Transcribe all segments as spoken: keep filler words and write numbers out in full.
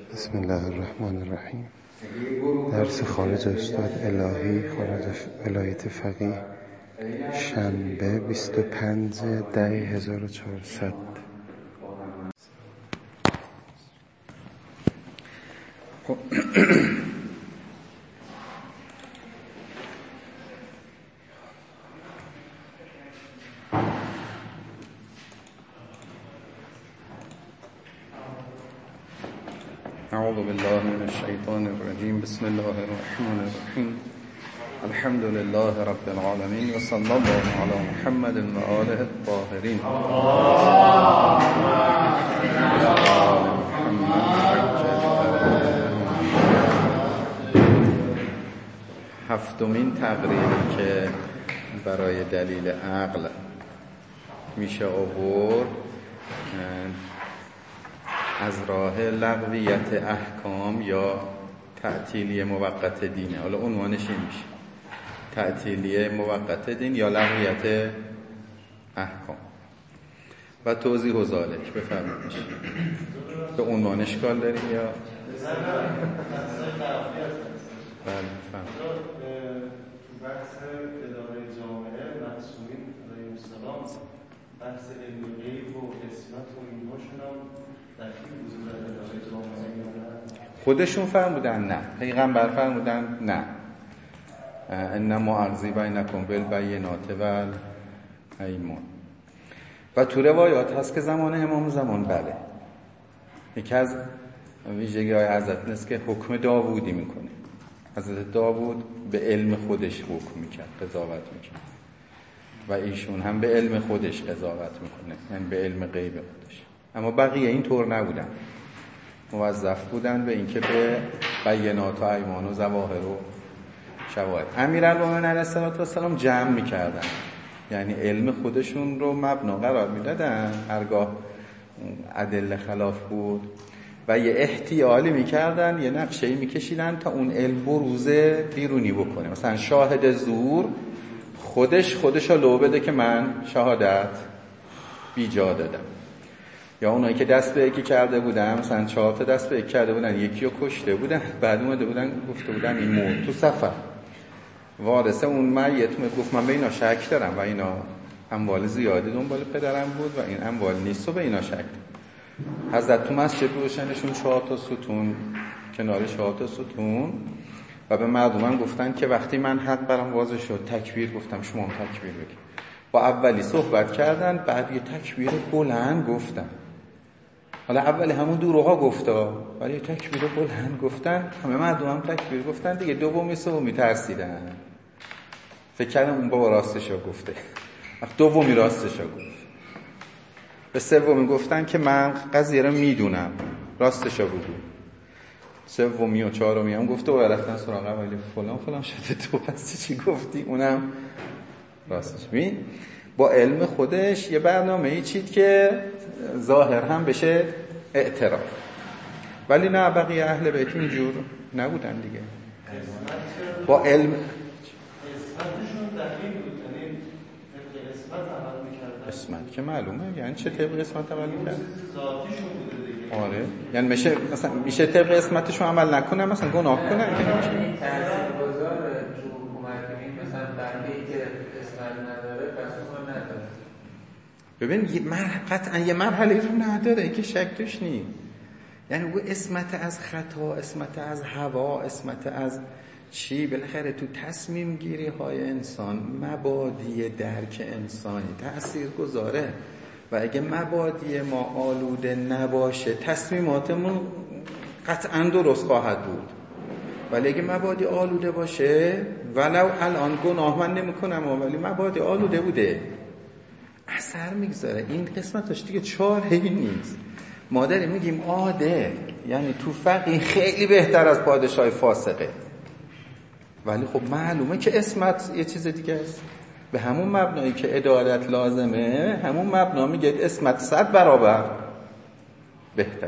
بسم الله الرحمن الرحیم. درس خارج استاد الهی، خارج ولایت فقیه، شنبه بیست و پنج ده هزار و چهارصد. اعوذ بالله من الشیطان الرجیم. بسم الله الرحمن الرحیم. الحمد لله رب العالمین و صلی الله علی محمد و آله الطاهرین. هفتمین تقریری که برای دلیل عقل میشه آورد از راه لغویت احکام یا تعطیلی موقت دینه. حالا عنوانش این میشه تعطیلی موقت دین یا لغویت احکام و توضیح و ذالک. بفرمایید به عنوان اشکال داریم یا بله بفرمایید. تو بحث اداره جامعه معصومین علیهم السلام بحث علم غیب و قسمت و اینهاشون هم خودشون فرمودن نه، پیغمبر فرمودن نه، انما اغضی بینکم بالبینات والایمان. و تو روایات هست که زمان امام زمان بله یکی از ویژگی های حضرت نیست که حکم داوودی میکنه. حضرت داوود به علم خودش حکم میکرد، قضاوت میکرد و ایشون هم به علم خودش قضاوت میکنه، یعنی به علم غیب خودش. اما بقیه این طور نبودن، موظف بودن به اینکه به بینات و ایمان و ظواهر و شواهد. امیرالمومنین علیه السلام جمع میکردن، یعنی علم خودشون رو مبنا قرار میدادن، هرگاه ادله خلاف بود و یه احتیالی میکردن، یه نقشه‌ای میکشیدن تا اون علم بروزه بیرونی بکنه. مثلا شاهد زور خودش خودش رو لو بده که من شهادت بیجا دادم، یا اونایی که دست به یکی کرده بودن، مثلا چهار تا دست به یکی کرده بودن، یکی رو کشته بودن، بعد اومده بودن گفته بودن این مرد تو سفر. وارثه اون میت گفت من به اینا شک دارم و اینا اموال زیادی دنبال پدرم بود و این اموال نیست و به اینا شک دارم. حضرت تو مسجد روشنشون چهار تا ستون، کنار چهار تا ستون، و به مردمان گفتن که وقتی من حق برام واضح شد تکبیر گفتم شما هم تکبیر بگید. با اولی صحبت کردن، بعد یه تکبیر بلند گفتن. حالا اولی همون دروغا گفتا، ولی یه تکبیر بلند گفتن، همه مردم هم تکبیر گفتن دیگه. دومی سومی ترسیدن، فکر کردم اون بابا راستشو گفته. وقت دومی راستشو گفت، به سومی گفتن که من قضیه رو میدونم راستشو بگو. سومی و چهارمی هم گفته و رفتن سراغ اولی فلان فلان شده تو پس چی گفتی؟ اونم راستش. ببین با علم خودش یه برنامه‌ای چید که ظاهر هم بشه اعتراف، ولی نه بقیه اهل بیت اینجور نبودن دیگه. با علم قسمتشون دقیق بود، یعنی طبق قسمت عمل می‌کردن. قسمت که معلومه، یعنی چه طبق قسمت عمل می‌کردن؟ ذاتیشون بوده دیگه. آره، یعنی میشه مثلا میشه طبق قسمتشون عمل نکنه، مثلا گناه کنه که نمیشه. تاثیرگذار تو حکومت این مثلا بقیه که قسمت نداره پس اون نداره. ببین یه مرحله قطعا یه مرحله رو نداره که شک توش نیست. یعنی او اسمت از خطا، اسمت از هوا، اسمت از چی، بالاخره تو تصمیم گیری های انسان مبادی درک انسانی تأثیر گذاره و اگه مبادی ما آلوده نباشه تصمیماتمون قطعا درست خواهد بود، ولی اگه مبادی آلوده باشه ولو الان گناه من نمی کنم ولی مبادی آلوده بوده اثر میگذاره. این قسمتش دیگه چاره‌ای نیست. ما داریم میگیم عادل، یعنی تو فقیه خیلی بهتر از پادشاه فاسقه، ولی خب معلومه که اسمت یه چیز دیگه است. به همون مبنایی که عدالت لازمه، همون مبنا میگه اسمت صد برابر بهتر.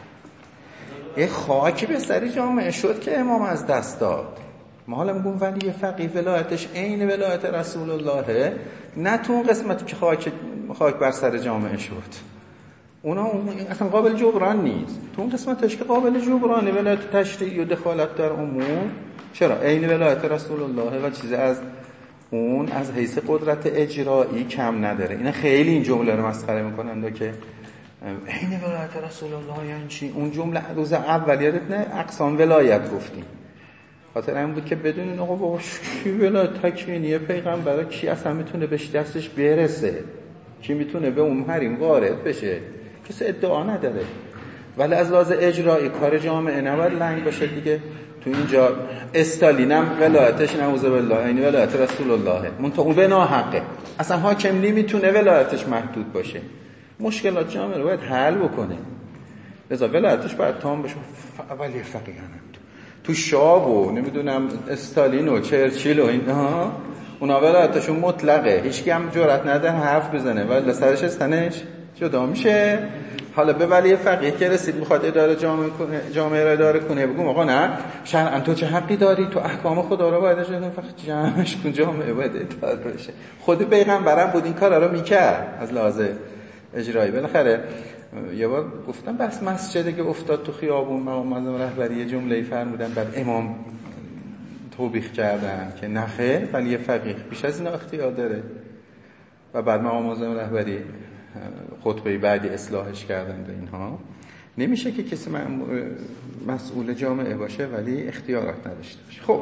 یه خاکی به سری جامعه شد که امام از دست داد. ما حالا میگم ولی فقیه ولایتش عین ولایت رسول الله، نه تو اون قسمتی که خاک خاک بر سر جامعه شد، اونا اصلا قابل جبران نیست. تو اون قسمتش که قابل جبرانه، ولایت تشریعی و دخالت در امور، چرا عین ولایت رسول الله و چیز از اون از حیث قدرت اجرایی کم نداره. اینا خیلی این جمله رو مسخره میکنن که عین ولایت رسول الله یعنی چی؟ اون جمله روز اول یادت نه اقسام ولایت گفتیم، خاطر این بود که بدونین آقا بابا کی ولایت تکوینیه پیغمبر، کی اصلا میتونه بهش دستش برسه، کی میتونه به اون حریم وارد بشه، کسی ادعا نداره. ولی از لحاظ اجرایی کار جامعه نباید لنگ باشه دیگه. تو اینجا استالین هم ولایتش نعوذ بالله یعنی ولایت رسول الله، منتها اون به ناحقه، اصلا حاکم نمیتونه ولایتش محدود باشه. مشکلات جامعه رو باید حل بکنه، لذا ولایتش باید تام بشه. ولی فقیه هم تو شاه و نمیدونم استالین و چرچیل و اینها اونا ولایتشون مطلقه، هیچکی هم جرئت نداره حرف بزنه ولی سرش استنش جدا میشه. حالا به ولی فقیه که رسید میخواد اداره جامعه کنه، جامعه را اداره کنه، بگم آقا نه شرعاً تو چه حقی داری، تو احکام خدا رو باید اجرا کنی، فقط جمعش کن، جامعه باید اداره بشه. خود پیغمبرم بود این کارا رو میکرد از لحاظ اجرایی. بالاخره یه بار گفتم بس مسجده که افتاد تو خیابون، مقام معظم رهبری جمله فرمودن، بعد امام توبیخ کردن که نخیر ولی فقیه بیش از این اختیار داره، و بعد مقام معظم رهبری خطبه بعدی اصلاحش کردن. به اینها نمیشه که کسی مسئول جامعه باشه ولی اختیارات نداشته باشه. خب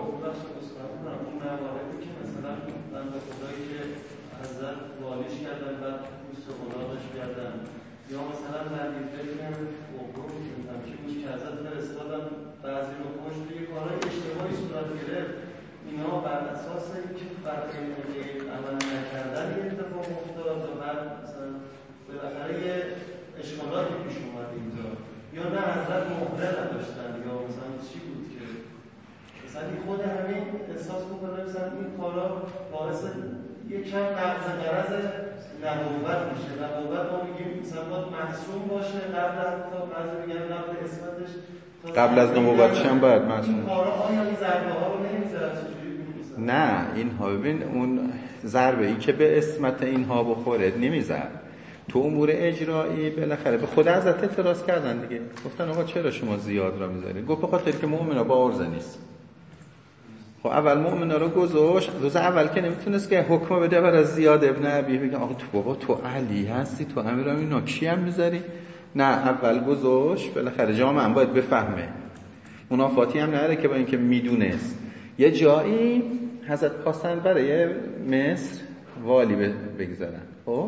یا مثلا ندیده که اوپر میشوندم که بود که ازت فرستادم بعضی رو خوش توی کارهای اشتباهی صورت گرفت، اینا بر اساس که برای عمل نکردن یه اتفاق افتاد و بعد مثلا بالاخره یه اشکالاتی پیش اومد اینجا، یا نه حضرت مهره نداشتن، یا مثلا چی بود که مثلا خود همین احساس بکنه مثلا این کارا باعث یک کم نقض غرض نبوت میشه. نبوت ما میگیم مثلا باید معصوم باشه قبل از تا بعضی میگن قبل اسمتش قبل از نبوتش هم باید معصوم. این کارا آیا این ضربه ها رو نمیذاره چجوری می‌کنه؟ نه اینها ببین اون ضربه ای که به اسمت اینها بخوره نمیذاره. تو امور اجرایی بالاخره به خود حضرت اعتراض کردن دیگه، گفتن آقا چرا شما زیاد را میذارید؟ گفت به خاطر که مؤمنا با عرضه نیست. خب اول مؤمنا رو گذاشت، روز اول که نمیتونست که حکم بده برای زیاد ابن ابی بگه آقا تو بابا تو علی هستی، تو امیرالمومنین کی هم میذاری؟ نه اول گذاشت. بالاخره جامعه هم باید بفهمه، منافاتی هم نداره که با اینکه میدونست. یه جایی حضرت خواستن برای مصر والی بگذارن، خب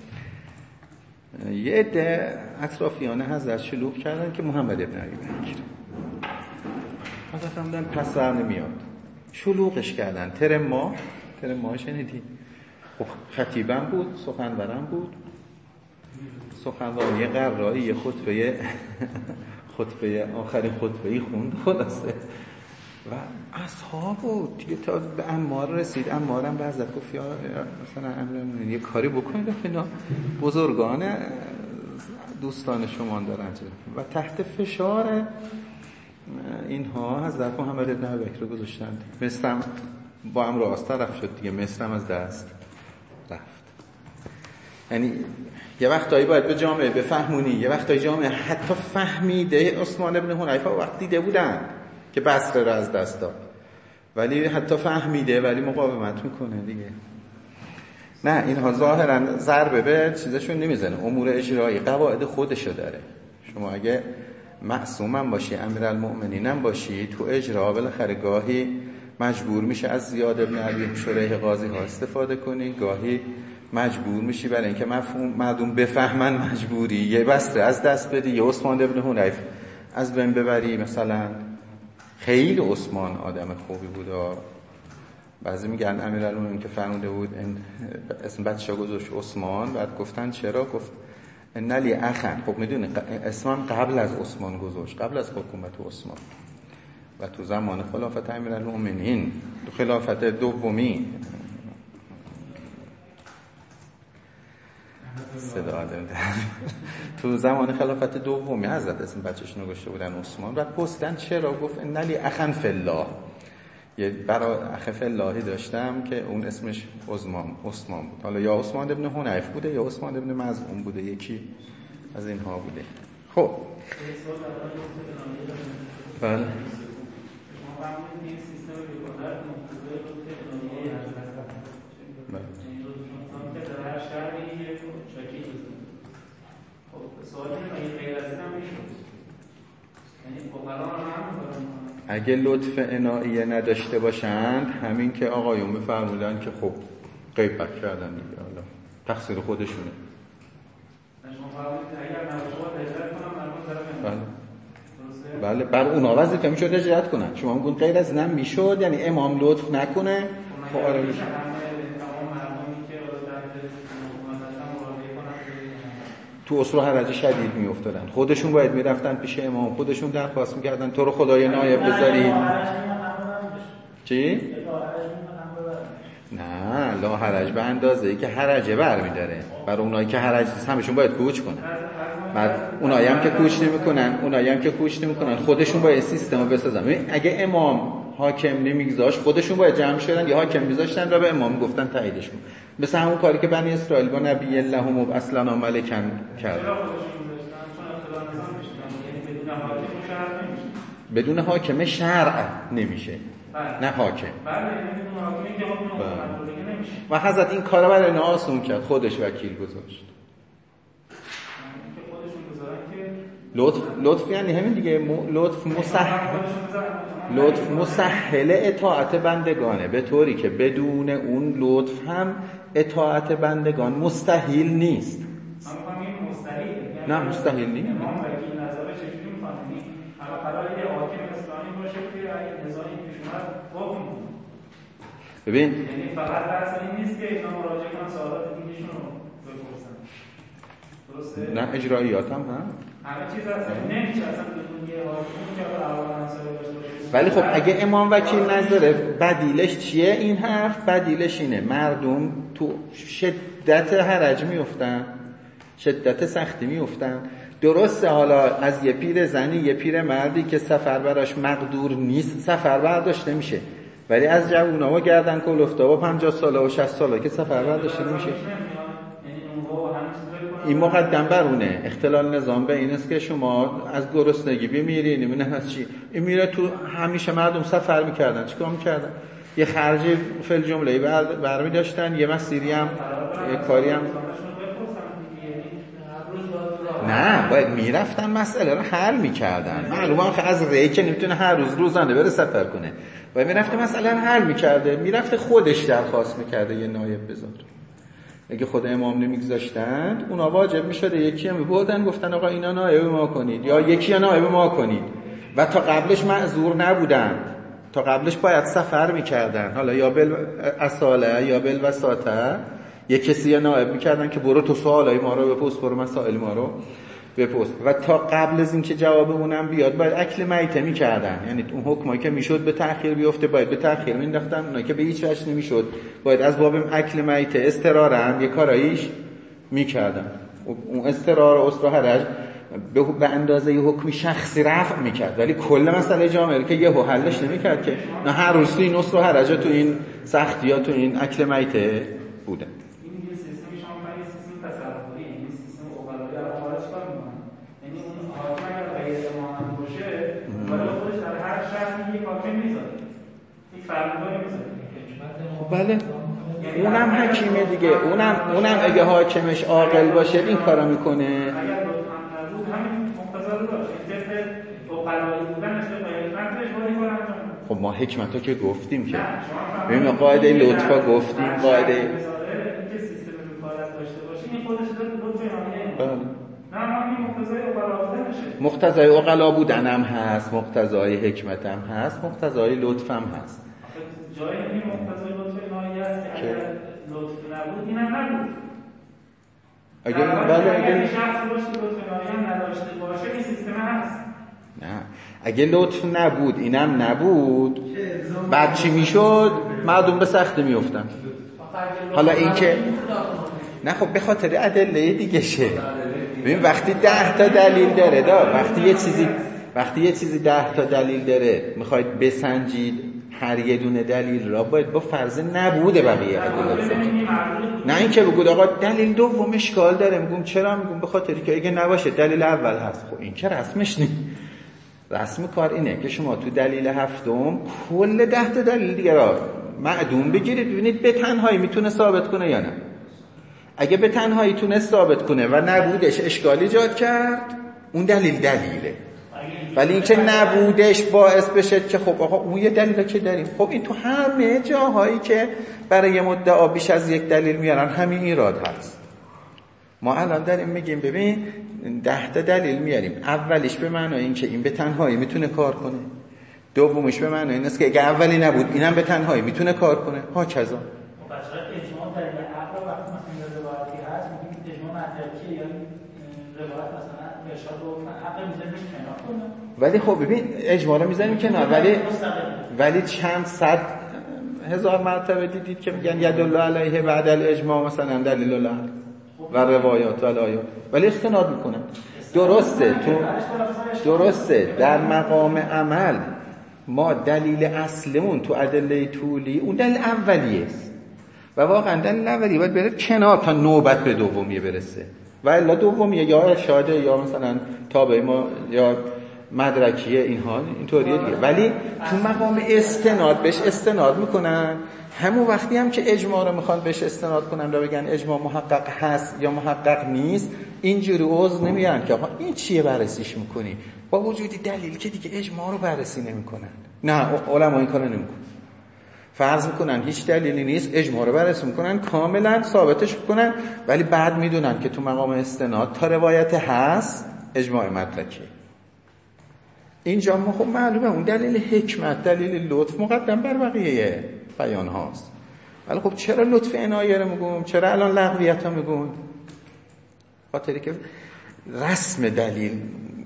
یه عده اطرافیان حضرت شلوغ کردن که محمد ابن علی بگیره. حضرت فرمودن پس ور نمیاد، شلوغش کردن. ترم ما ترم ما شنیدی؟ خب خطیبم بود، سخنورم بود، سخنرانی قرایی خطبه خطبه آخرین خطبه‌ای خوند خلاصه و اصحاب بود دیگه. تا به عمار رسید، عمارم به حضرت گفت یا مثلا امیرالمومنین یه کاری بکنید، اینا بزرگان دوستان شما دارن و تحت فشار اینها حضرت محمد بن ابی بکر رو گذاشتند. مصر هم با هم راست طرف شد دیگه، مصر هم از دست رفت. یعنی یه وقتایی باید به جامعه بفهمونی، یه وقتایی جامعه حتی فهمیده عثمان بن حنیفه وقت دیده بودن که بصره رو از دست داد، ولی حتی فهمیده ولی مقاومت میکنه دیگه. نه اینها ظاهرا ضربه به چیزشون نمیزنه، امور اجرایی قواعد خودشو داره. شما اگه معصوم هم باشی، امیرالمؤمنین هم باشی، تو اجرا بالاخره گاهی مجبور میشه از زیاد ابن ابی شریح قاضی ها استفاده کنی، گاهی مجبور میشی برای اینکه مفهوم مردم بفهمن مجبوری یه بسته از دست بدی، یه عثمان ابن حنیف از بین ببری. مثلا خیلی عثمان آدم خوبی بود، بعضی میگن امیرالمومنین که فرموده بود اسم بچه‌ها گذاشت عثمان، بعد گفتن چرا؟ گفت نلی اخن. خب میدونی اسمم قبل از عثمان گذاشت، قبل از حکومت عثمان و تو زمان خلافت امیرالمومنین، تو خلافت دومی صدا دارم تو زمان خلافت دومی حضرت اسم بچه‌شون گذاشته بودن عثمان. بعد پرسیدن چرا؟ گفت نلی اخن فی الله، یه برای اخ فی اللهی داشتم که اون اسمش عثمان عثمان بود. حالا یا عثمان ابن حنیف بوده یا عثمان ابن مظعون بوده، یکی از اینها بوده. خب بله اگه لطف عناییه نداشته باشند، همین که آقایون میفرمودن که خب غیبت کردن دیگه، حالا تقصیر خودشونه. بله بله بر اونا وظیفه میشد اجرات کنن. شما میگون غیر از اینم میشد، یعنی امام لطف نکنه خب آره میشه. تو اسرو حرج شدید میافتادن، خودشون باید میرفتن پیش امام، خودشون درخواست میکردن تو رو خدای نایب بذارید. چی؟ نه لا حرج به اندازه ای که حرجه برمیداره. برای اونایی که حرج نیست همشون باید کوچ کنن. بعد اونایی هم که کوچ نمیکنن، اونایی هم که کوچ نمیکنن خودشون باید سیستمو بسازن. اگه امام حاکم نمیگذاشت خودشون باید جمع شدن یا حاکم میذاشتن و به امام گفتن تاییدش کن. مثل همون کاری که بنی اسرائیل با نبی الله مبعث لنا ملکا کرد. بدون حاکم شرع نمیشه. نه حاکم. و حضرت این کارا برای اینا آسون کرد، خودش وکیل گذاشت. لطف لطف یعنی همین دیگه، لطف مسهل لطف مسهل اطاعت بندگانه، به طوری که بدون اون لطف هم اطاعت بندگان مستحیل نیست. نه مستحیل نیست. ببین یعنی فقط بحث این نیست که اینا مراجعه کنن سوالات دیگه‌شون رو بپرسن. درسته؟ نه اجراییات هم هم همه چیز اصلا نمیشه اصلا بدون یه حاکم که اول مسئله داشته باشه. ولی خب اگه امام وکیل نذاره بدیلش چیه این حرف؟ بدیلش اینه مردم تو شدت حرج میافتن، شدت سختی میافتن. درسته حالا از یه پیر زنی یه پیر مردی که سفر براش مقدور نیست سفر برداشته میشه، ولی از جوونا و گردن کلفتا و پنجاه ساله و شصت ساله که سفر برداشته نمیشه. این مقدم بر اونه. اختلال نظام به این است که شما از گرسنگی بمیری، نمیدونم از چی. این میره تو همیشه مردم سفر میکردن، چیکار میکردن؟ یه خرجی فل جمله بر برمی داشتن، یه مسیری هم یه کاری هم نه باید میرفتن مسئله رو حل میکردن. معلومه که از ری که نمیتونه هر روز روزانه بره سفر کنه، باید میرفته مسئله رو حل میکرده، میرفته خودش درخواست میکرده یه نایب بذار. اگه خود امام نمیگذاشتند اونا واجب میشده یکی هم میبردن گفتن آقا اینا نایب ما کنید یا یکی نایب ما کنید. و تا قبلش معذور نبودند، تا قبلش باید سفر میکردن، حالا یا بل اصاله یا بل وساطه یه کسی نائب میکردن که برو تو سوالای ما رو بپرس، برو مسائل ما رو بپرس. و تا قبل از اینکه جواب اونم بیاد باید اکل میته میکردن، یعنی اون حکمایی که میشد به تأخیر بیفته باید به تأخیر مینداختن، اونایی که به هیچ وجه نمیشد باید از باب اکل میته استرارن یه کاراییش میکردن. اون استرار و اسرا حرج به اندازه یه حکمی شخصی رفع میکرد، ولی کل مسئله جامعه که یه حلش نمیکرد که نه هر روز این اسرا حرج تو این سختی ها تو این اکل میته بوده. بله اونم حکیمه دیگه، اونم اونم اگه حاکمش عاقل باشه این کارا میکنه. اگر لطفاً نبود همین مقتضا رو داشت، این طبق عقلایی بودنش به حکمتش باری کنن. خب ما حکمتو که گفتیم که ببین قاعده لطفا گفتیم، قاعده اینکه سیستم کفارت داشته باشه این خودش لطف عناییه. بله نه همین مقتضای عقلا بودنشه. مقتضای عقلا بودنم هست، مقتضای حکمتم هست، مقتضای لطفم هست. جای این مقتضای لطف عناییه است که اگر لطف نبود اینم نبود. اگر بله اگر شخص باشه لطف عناییه نداشته باشه این سیستم هست. نه اگه لطف نبود اینم نبود بعد چی میشد؟ مردم به سختی میافتن. حالا این که نه خب به خاطر ادله دیگه شه. ببین وقتی ده تا دلیل داره دا وقتی یه چیزی وقتی یه چیزی ده تا دلیل داره میخواید بسنجید هر یه دونه دلیل را باید با فرض نبوده بقیه ادله. نه اینکه بگید آقا دلیل دوم اشکال داره، میگم چرا؟ میگم به خاطری که اگه نباشه دلیل اول هست. خب این که رسمش نیست. رسم کار اینه که شما تو دلیل هفتم کل ده تا دلیل دیگه را معدوم بگیرید ببینید به تنهایی میتونه ثابت کنه یا نه. اگه به تنهایی تونه ثابت کنه و نبودش اشکال ایجاد کرد، اون دلیل دلیله. ولی اینکه نبودش باعث بشه که خب آقا اون یه دلیله که داریم. خب این تو همه جاهایی که برای مدعا بیش از یک دلیل میارن همین ایراد هست. ما الان داریم میگیم ببین ده تا دلیل میاریم، اولیش به معنای این که این به تنهایی میتونه کار کنه، دومیش به معنای این است که اگه اولی نبود اینم به تنهایی میتونه کار کنه، ها کذا. بچه‌ها اجماع در عقل وقتی مثلا روایتی هست میگیم اجماع مدرکی یا روایت مثلا ارشاد و عقل میذاریم کنار کنه. ولی خب ببین اجماع رو میذاریم کنار، ولی ولی چند صد هزار مرتبه دیدید که میگن یدل علیه بعد الاجماع مثلا دلیل العقل و روایات و آیات، ولی استناد میکنن. درسته تو درسته در مقام عمل ما دلیل اصلمون تو ادله طولی اون دلیل اولیه است و واقعا دلیل اولیه باید بره کنار تا نوبت به دومیه برسه، و الا دومیه یا ارشاده یا مثلا تابع ما یا مدرکیه، اینها اینطوریه دیگه. ولی تو مقام استناد بهش استناد میکنن. همون وقتی هم که اجماع رو میخوان بهش استناد کنن و بگن اجماع محقق هست یا محقق نیست، اینجوری عذر نمیارن که آقا این چیه بررسیش میکنی با وجودی دلیل که دیگه اجماع رو بررسی نمیکنن. نه علما این کارو نمیکنن. فرض میکنن هیچ دلیلی نیست، اجماع رو بررسی میکنن، کاملا ثابتش میکنن، ولی بعد میدونن که تو مقام استناد تا روایت هست اجماع مدرکه. اینجا ما خب معلومه اون دلیل حکمت، دلیل لطف مقدم بر بقیه بیان هاست. ولی خب چرا لطف عنایه رو میگم؟ چرا الان لغویت ها میگم؟ خاطری که رسم دلیل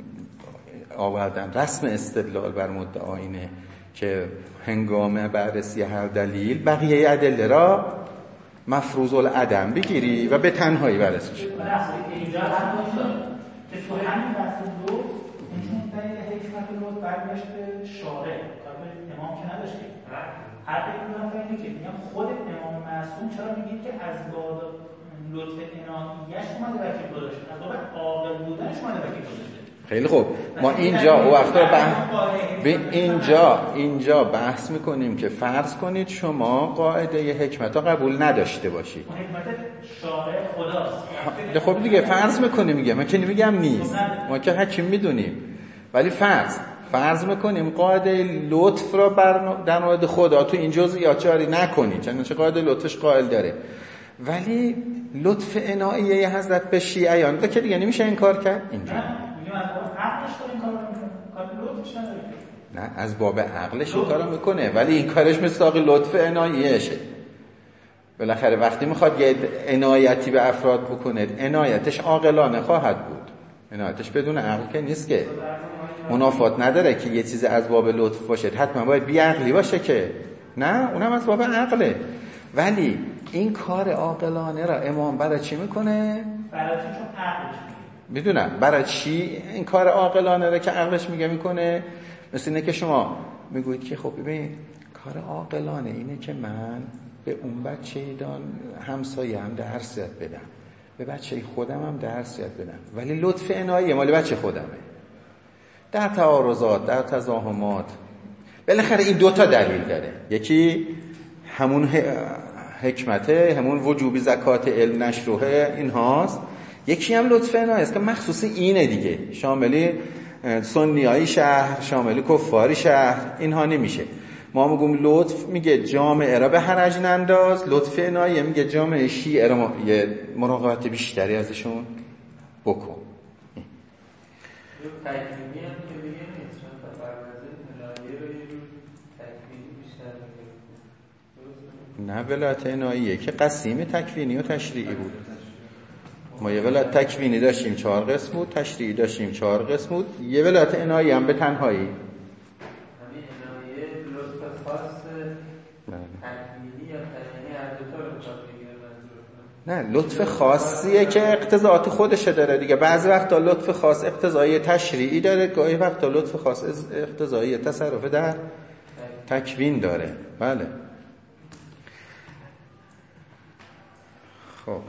آوردن، رسم استدلال بر مدعا اینه که هنگام بررسی هر دلیل بقیه ادله را مفروض العدم بگیری و به تنهایی بررسی شد. اینجا هم که تو همین بحث دو اون دلیل حکمت رو برگشت به شارع، کار به امام که نداشت. هر یک نفر اینه که میگم خود امام معصوم چرا میگید که از باب لطف عناییش اومده وکیل گذاشته، از باب عاقل بودنش اومده وکیل گذاشته. خیلی خوب، ما اینجا او وقتا بحث به اینجا اینجا بحث میکنیم که فرض کنید شما قاعده حکمت ها قبول نداشته باشید. حکمت شارع خداست. خب دیگه فرض میکنیم، میگه من که نمیگم نیست، ما که حکیم میدونیم، ولی فرض فرض میکنیم قاعده لطف را بر در مورد خدا تو این جزئیات جاری نکنید، چنانچه قاعده لطفش قائل داره، ولی لطف عناییه حضرت به شیعیان ده که دیگه نمیشه این کار کرد. اینجا نه از باب عقلش این کارو میکنه، ولی این کارش مصداق لطف عناییشه. بالاخره وقتی میخواد یه عنایتی به افراد بکنه، عنایتش عاقلانه خواهد بود، عنایتش بدون عقل که نیست که منافات نداره که یه چیز از باب لطف باشه حتما باید بی عقلی باشه که نه، اونم از باب عقله. ولی این کار عاقلانه را امام برای چی میکنه؟ برای چی؟ چون عقلش میدونم برای چی این کار عاقلانه را که عقلش میگه میکنه. مثل اینه که شما میگوید که خب ببین کار عاقلانه اینه که من به اون بچه دان همسایه هم درس یاد بدم، به بچه خودم هم درس یاد بدم، ولی لطف عناییه مال بچه خودمه. در تعارضات، در تزاحمات بالاخره این دوتا دلیل داره، یکی همون حکمته، همون وجوبی زکات علم نشروه این هاست، یکی هم لطف عناییه است که مخصوص اینه دیگه، شاملی سنیایی شهر، شاملی کفاری شهر اینها نمیشه. ما میگم لطف میگه جامعه را به حرج ننداز، لطف عناییه میگه جامعه شیعه را یه مراقبت بیشتری ازشون بکن. تکوینی هم که دیگه نیست، چون تا پروازه عناییه رو یه جور تکوینی بیشتر میگه. نه ولایت عناییه که قسیم تکوینی و تشریعی بود. ما یه ولایت تکوینی داشتیم چهار قسم بود، تشریعی داشتیم چهار قسم بود، یه ولایت عناییه هم به تنهایی. همین عناییه لطف خاص تکوینی یا تشریعی هر دو تا رو بخواد بگیره منظور. نه لطف خاصیه که اقتضاعات خودشه داره دیگه. بعضی وقتا لطف خاص اقتضایی تشریعی داره، گاهی وقتا لطف خاص اقتضایی تصرف در تکوین داره. بله. خب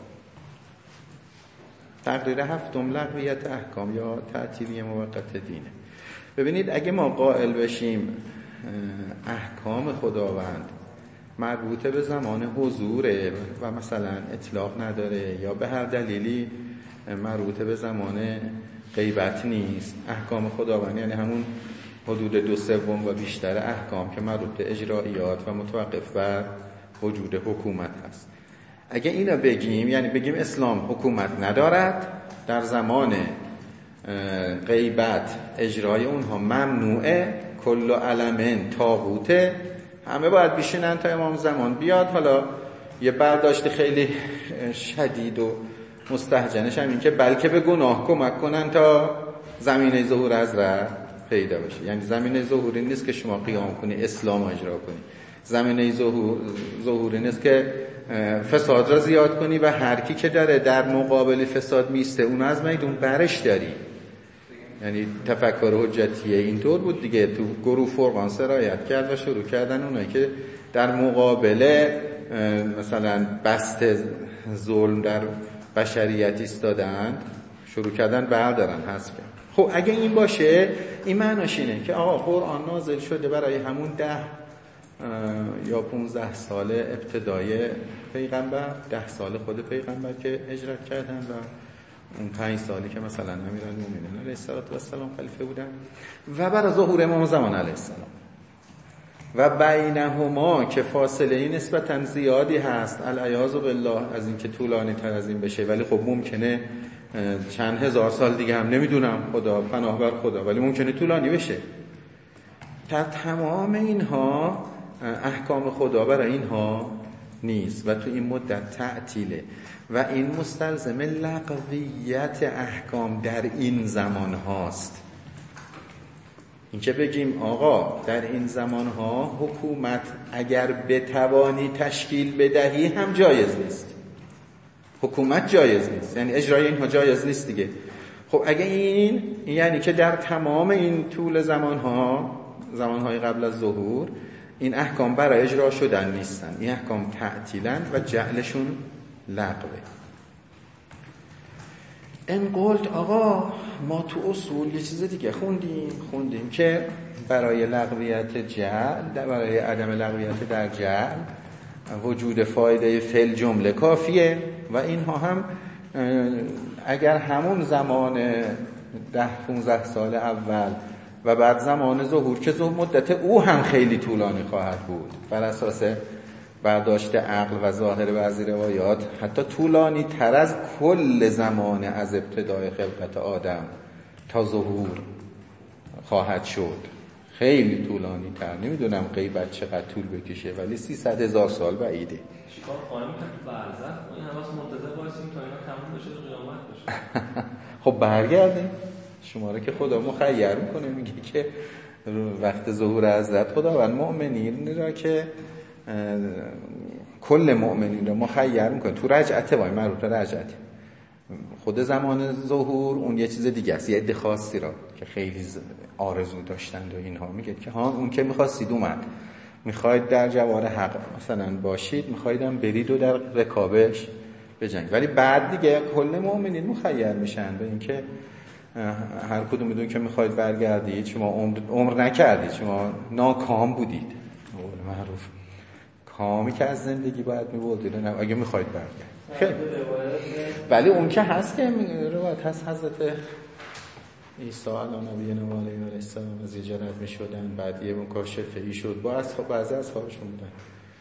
تقریر هفتم لغویت احکام یا تعطیلی موقت دینه. ببینید اگه ما قائل بشیم احکام خداوند مربوطه به زمان حضوره و مثلا اطلاق نداره یا به هر دلیلی مربوطه به زمان غیبت نیست، احکام خداوند یعنی همون حدود دو سوم و بیشتر احکام که مربوط به اجرایات و متوقف بر وجود حکومت هست، اگه اینا بگیم یعنی بگیم اسلام حکومت ندارد، در زمان غیبت اجرای اونها ممنوعه، کل علم طاغوته، همه باید بشینن تا امام زمان بیاد. حالا یه برداشت خیلی شدید و مستهجنش هم این که بلکه به گناه کمک کنن تا زمینه ظهور حضرت پیدا بشه. یعنی زمینه ظهور این نیست که شما قیام کنی اسلام اجرا کنی، زمینه ظهور ظهور این نیست که فساد را زیاد کنی و هر کی که داره در مقابل فساد میسته اون از میدون برش داری. یعنی تفکر حجتیه اینطور بود دیگه، تو گروه فرقان سرایت کرد و شروع کردن اونایی که در مقابل مثلا بست ظلم در بشریت ایستادند شروع کردن بردارن حذف کردن. خب اگه این باشه این معناش اینه که آقا قرآن نازل شده برای همون ده یا پونزده سال ابتدای پیغمبر، ده سال خود پیغمبر که هجرت کردن و اون پنج سالی که مثلا امیرالمومنین علیه السلام خلیفه بودن و برای ظهور امام زمان علیه السلام و بینهما که فاصله نسبتا زیادی هست العیاذ بالله از این که طولانی تر از این بشه، ولی خب ممکنه چند هزار سال دیگه هم نمیدونم، خدا پناه بر خدا، ولی ممکنه طولانی بشه. در تمام اینها احکام خدا برای اینها نیست و تو این مدت تعطیله و این مستلزم لغویت احکام در این زمان هاست. این که بگیم آقا در این زمان ها حکومت اگر بتوانی تشکیل بدهی هم جایز نیست، حکومت جایز نیست، یعنی اجرای اینها جایز نیست دیگه. خب اگه این یعنی که در تمام این طول زمان ها، زمان های قبل از ظهور، این احکام برای اجرا شدن نیستن، این احکام تعطیلن و جعلشون لغوه. این قلت آقا ما تو اصول یه چیز دیگه خوندیم خوندیم که برای لغویت جعل، برای عدم لغویت در جعل وجود فایده فعل جمله کافیه و اینها هم اگر همون زمان ده پونزده سال اول و بعد زمان ظهور که ظهور مدت او هم خیلی طولانی خواهد بود بر اساس برداشت عقل و ظاهر بعضی روایات، حتی طولانی تر از کل زمان از ابتدای خلقت آدم تا ظهور خواهد شد، خیلی طولانی تر. نمیدونم غیبت چقدر طول بکشه ولی سیصد هزار سال بعیده. چیکار خواهیم کرد تو برزخ؟ این همه منتظر وایسیم تا اینا تموم بشه و قیامت بشه. خب برگردیم. شما رو که خدا مخیر میکنه، میگه که وقت ظهور حضرت خداوند مؤمنین را که کل مؤمنین را مخیر میکنه تو رجعت، وای مربوط به رجعت. خود زمان ظهور اون یه چیز دیگه است، یه عده خاصی را که خیلی آرزو داشتند و اینها میگه که ها اون که میخواستید اومد، میخواید در جوار حق مثلا باشید، میخوایدم برید و در رکابش بجنگ، ولی بعد دیگه کل مؤمنین مخیر میشن به اینکه هر کدوم میدون که میخواید برگردید، شما عمر, عمر نکردید، شما ناکام بودید، قول معروف کامی که از زندگی باید میبردید اگه میخواید برگردید. خیلی ولی اون که هست که روایت هست حضرت عیسی علیه نبینا و علیه السلام از هجرت میشدن، بعد یه مکاشفه ای شد با اصحاب، بعضی اصحابشون بودن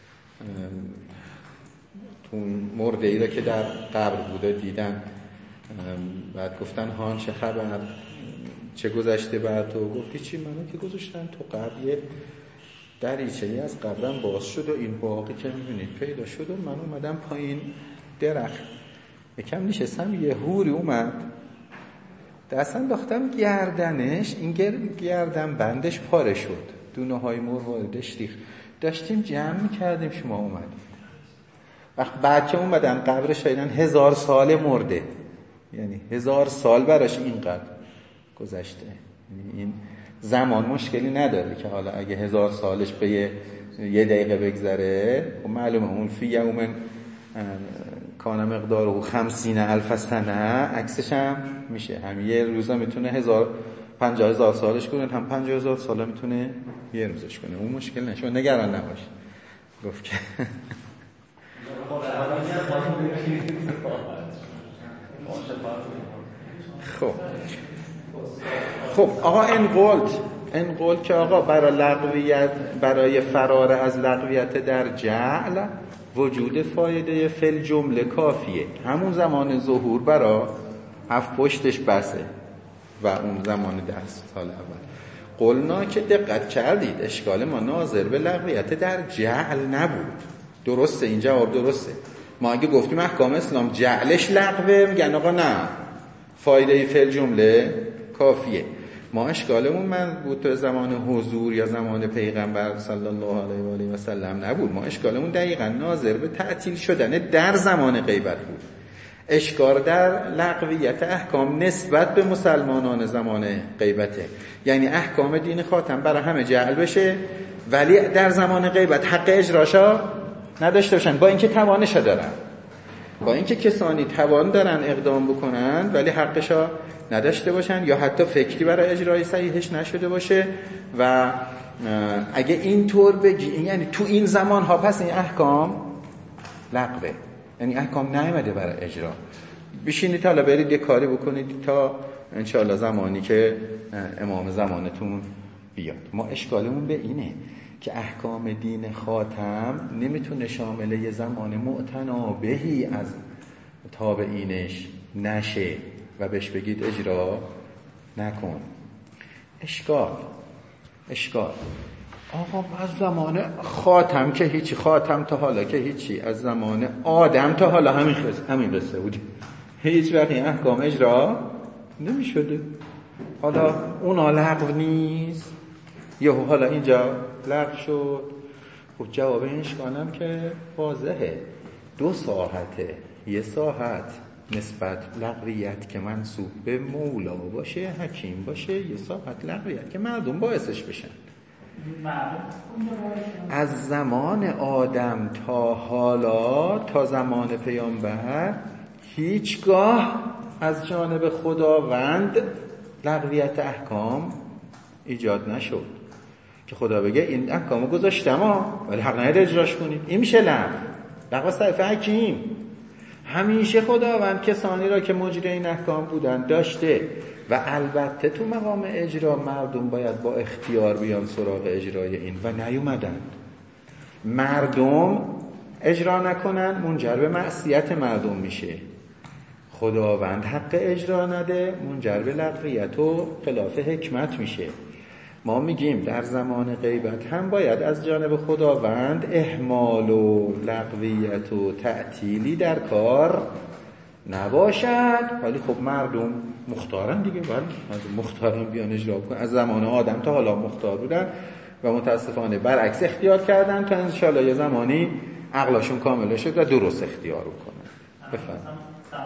تو مرده ای را که در قبر بوده دیدن، بعد گفتن هان چه خبر، چه گذشته بر تو؟ گفتی چی؟ منو که گذاشتن تو قبر یه دریچه ای از قبرم باز شد و این باقی که میبینید پیدا شد و من اومدم پایین درخت یکم نشستم، یه هوری اومد دست انداختم گردنش، این گردن بندش پاره شد، دونه های مرواردش ریخت، داشتیم جمع میکردیم شما اومدید. وقت بعد که اومدن قبرش شایدن هزار سال مرده، یعنی هزار سال براش اینقدر گذشته. یعنی این زمان مشکلی نداره که حالا اگه هزار سالش به یه, یه دقیقه بگذره و معلومه اون فی یوم کان مقداره خمسین الف سنه عکسش هم میشه، هم یه روزا میتونه هزار پنجاه هزار سالش کنه، هم پنجاه هزار ساله میتونه یه روزش کنه، اون مشکل نشه، نگران نباش. گفت که خب خب آقا این قولت این قول که آقا برای لغویت، برای فرار از لغویت در جعل وجود فایده فل جمله کافیه. همون زمان ظهور برای هفت پشتش بسه و اون زمان درس سال اول قلنا که دقت کردید اشکال ما ناظر به لغویت در جعل نبود. درسته، این جواب درسته. ما اگه گفتیم احکام اسلام جعلش لغوه، میگن آقا نه، فایده فعل جمله کافیه. ما اشکالمون من بود تو زمان حضور یا زمان پیغمبر صلی الله علیه و آله و سلم نبود. ما اشکالمون دقیقاً ناظر به تعطیل شدن در زمان غیبت بود. اشکال در لغویت احکام نسبت به مسلمانان زمان غیبته، یعنی احکام دین خاتم برای همه جعل بشه ولی در زمان غیبت حق اجراشا نداشته باشن، با اینکه توانشا دارن، با اینکه کسانی توان دارن اقدام بکنن ولی حقشا نداشته باشن یا حتی فکری برای اجرای صحیحش نشده باشه. و اگه اینطور بگی یعنی تو این زمان ها پس این احکام لغوه، یعنی احکام نیامده برای اجرا. بشینید حالا برید یه کاری بکنید تا انشاءالله زمانی که امام زمانتون بیاد. ما اشکالمون به اینه که احکام دین خاتم نمیتونه شامل یه زمان معتنابهی از تابعینش نشه و بهش بگید اجرا نکن. اشکال اشکال آقا از زمان خاتم که هیچی، خاتم تا حالا که هیچی، از زمان آدم تا حالا همین قصه همین قصه بود، هیچ وقت این احکام اجرا نمی شده. حالا اونا لغو نیست یا حالا اینجا لغو شد. خب جواب این اشکالم که واضحه، دو ساحته. یه ساحت نسبت لغویت که منسوب به مولا باشه، حکیم باشه، یه ساحت لغویت که مردم باعثش بشن. از زمان آدم تا حالا تا زمان پیامبر هیچگاه از جانب خداوند لغویت احکام ایجاد نشد که خدا بگه این احکامو گذاشتم ها ولی حق نداره اجراش کنید. این میشه لغو. لغو صرف حکیم. همیشه خداوند کسانی را که مجری این احکام بودن داشته و البته تو مقام اجرا مردم باید با اختیار بیان سراغ اجرای این و نیومدن. مردم اجرا نکنن منجر به معصیت مردم میشه. خداوند حق اجرا نده منجر به لغویت و خلاف حکمت میشه. ما میگیم در زمان غیبت هم باید از جانب خداوند اهمال و لغویت و تعطیلی در کار نباشد، ولی خب مردم مختارن دیگه، ولی مردم مختارن بیان اجرا کنن. از زمان آدم تا حالا مختار بودن و متاسفانه برعکس اختیار کردن تا انشالله یه زمانی عقلشون کامل شد و درست اختیار کنن. بفرمایید.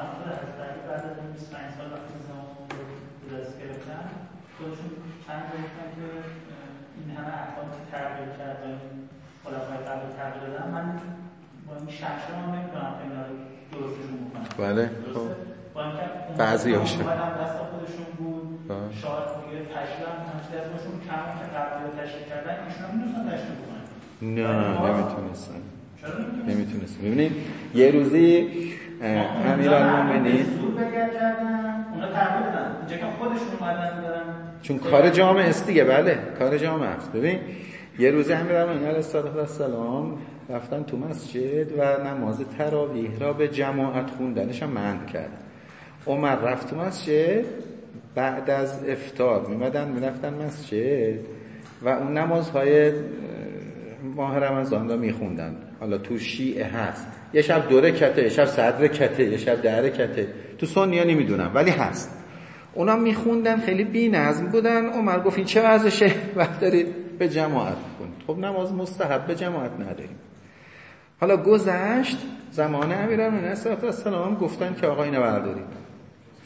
چند گفتن که این همه احکام که تغییر کرد و این خلفای قبل تغییر دادن، من با این شخصه هم نمی‌کنم که اینا رو درستشون بکنم. بله خب بعضی هاشون اومدن دست خودشون بود، شاید دیگه تشریح هم همچه دستشون کم که قبل تشریح کردن ایشون هم می‌تونن تشریح بکنن. نه نمیتونستن نمیتونستن. ببینید یه روزی امیرالمومنین زور بگردن اونا تغییر دادن اینجا که خودشون اومدن دارن چون کار جامعه است دیگه. بله کار جامعه است. ببین یه روزی امیرالمومنین علیه السلام رفتن تو مسجد و نماز تراویح را به جماعت خوندنش هم منع کرد. عمر رفت تو مسجد بعد از افطار میمدن میرفتن مسجد و اون نمازهای ماه رمضان را میخوندن. حالا تو شیعه هست یه شب دو رکعته، یه شب صد رکعته، یه شب ده رکعته، تو سنی ها نمیدونم ولی هست. اونا میخوندن خیلی بی نظم بودن. عمر گفت این چه وضعشه وقت دارید به جماعت کنید. خب نماز مستحب به جماعت نداریم. حالا گذشت زمان امیرالمومنین علیه السلام گفتن که آقا اینو بردارید.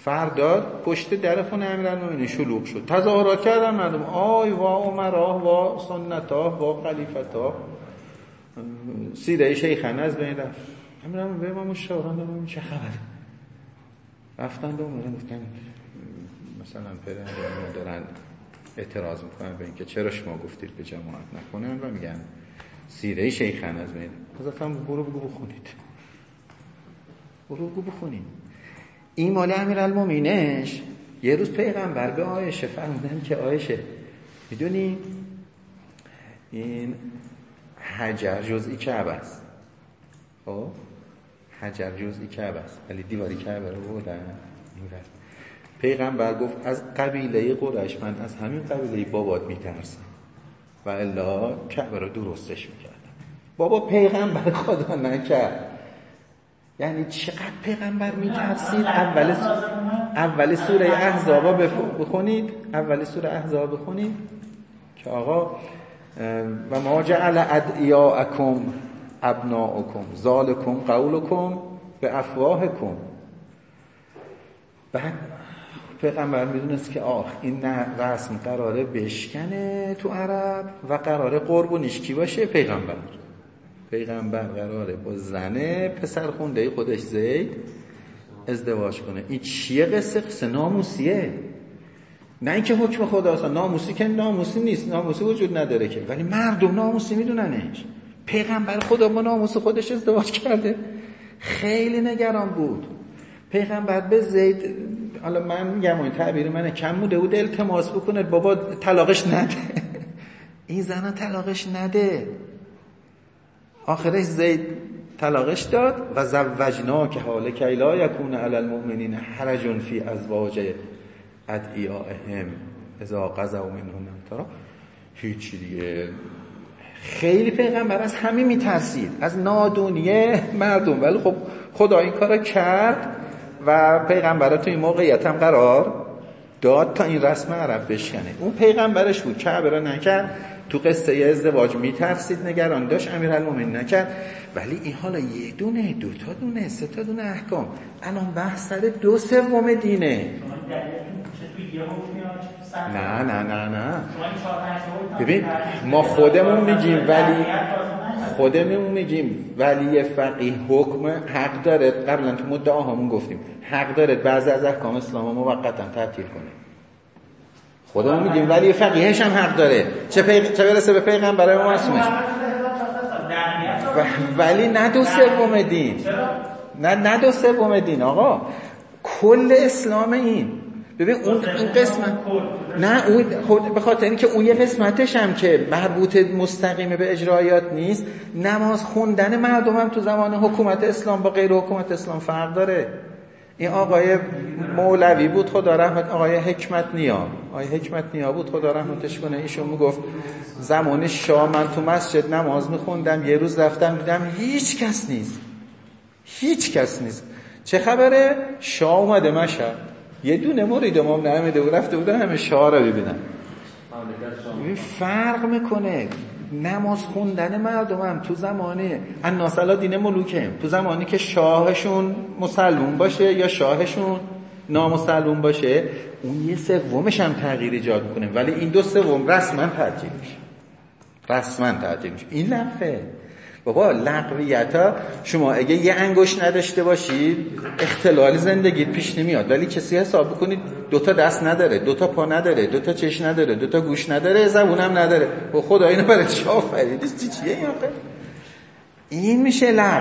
فرداد پشت در خونه امیرالمومنین شلوغ شد، تظاهرات کردن مردم، آی وا عمرا وا سنتا وا خلیفتا، سیره شیخانه از بین رفت. امیرالمومنین به امام شاهران دادن چه خبره؟ رفتن به عمر گفتن مثلا پدران دارن اعتراض میکنن به اینکه چرا شما گفتید به جماعت نکنن و میگن سیره شیخانه از بین. گفتم برو بگو بخونید، برو بگو بخونید. این مال امیرالمومنینش. یه روز پیغمبر به عایشه فرمودن که عایشه میدونی این حجر جزئی کعبه است، خب حجر جزئی کعبه است ولی دیواری کعبه رو بردن اینور. پیغمبر گفت از قبیله قریش من از همین قبیله بابات میترسم و الا کعبه رو درستش میکردم. بابا پیغمبر خدا نکرد. یعنی چقدر پیغمبر میترسید. اول اول سوره احزاب بخونید، اول سوره احزاب بخونید که آقا و ما جعل ادعیاءکم ابناءکم ذالکم قولکم به افواهکم. بعد پیغمبر میدونست که آخ این رسم قراره بشکنه تو عرب و قراره قربونیش کی باشه؟ پیغمبر. پیغمبر قراره با زنه پسر خونده خودش زید ازدواج کنه. این چیه قصه؟ قصه ناموسیه. نه اینکه حکم خداست، ناموسی که ناموسی نیست، ناموسی وجود نداره که، ولی مردم ناموسی میدوننش. پیغمبر خدا با ناموس خودش ازدواج کرده. خیلی نگران بود. پیغمبر به زید، حالا من میگم این تعبیر منه، کم بوده بود التماس بکنه بابا طلاقش نده. این زن طلاقش نده. آخرش زید طلاقش داد و زوجنا که حال کی لا یکون علی المؤمنین حرج فی ازواج ادعیائهم اذا قضوا منهن ترا. هیچ دیگه. خیلی پیغمبر از همین میترسید، از نادونی مردم، ولی خب خدا این کارو کرد و پیغمبر تو این موقعیت هم قرار داد تا این رسم عرب بشکنه. اون پیغمبرش بود، کعبه را نکرد. تو قصه ازدواج میترسید، نگران داشت، امیرالمومنین نکرد. ولی این حالا یه دونه، دو تا دونه، سه تا دونه احکام. الان بحث سر دو سوم دینه. نه نه نه نه ببین ما خودمون میگیم ولی خودمون میگیم ولی فقیه حکم حق داره، قبلا تو مدعاهامون گفتیم حق داره بعضی از احکام اسلام موقتا تعطیل کنه. خودمون میگیم ولی فقیهش هم حق داره، چه پیغ... چه برسه به پیغمبر معصومش. و... ولی نه دو سوم دین، نه نه دو سوم دین آقا، کل اسلام. این ببین اون این قسمت نه اون خود به خاطر اینکه اون یه قسمتش هم که مربوط مستقیم به اجرایات نیست، نماز خوندن مردم هم تو زمان حکومت اسلام با غیر حکومت اسلام فرق داره. این آقای مولوی بود خدا رحمت، آقای حکمت نیا، آقای حکمت نیا بود خدا رحمتش کنه، ایشون میگفت زمان شاه من تو مسجد نماز میخوندم، یه روز رفتم دیدم هیچ کس نیست، هیچ کس نیست. چه خبره؟ شاه اومده مشهد، یه دونه مرید امام نمیده و رفته بودن همه شاه رو ببینن. فرق میکنه. نماز خوندن مردم هم تو زمانه الناس علی دین ملوکهم، تو زمانی که شاهشون مسلمون باشه یا شاهشون نامسلمون باشه، اون یه سومش هم تغییر ایجاد میکنه، ولی این دو سوم رسما تعطیل میشه، رسما تعطیل میشه. این لغوه بابا. لغویت ها شما اگه یه انگشت نداشته باشید اختلال زندگیت پیش نمیاد، ولی کسی حساب بکنید دوتا دست نداره، دوتا پا نداره، دوتا چشم نداره، دوتا گوش نداره، زبون هم نداره. و خدا اینو برای چه آفرید؟ چی چیه این آخه؟ این میشه لغو.